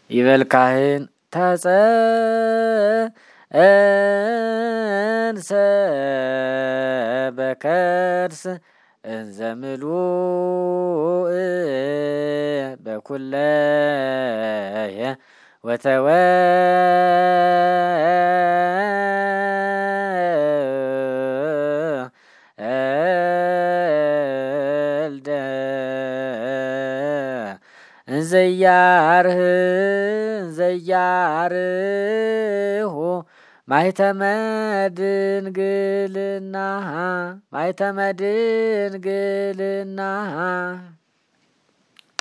ይበል ካህን ተጸንሰ በከርስ እንዘ ምሉእ በኩለየ ወተወልደ እንዘያርሁ ማኅተመ ድንግልና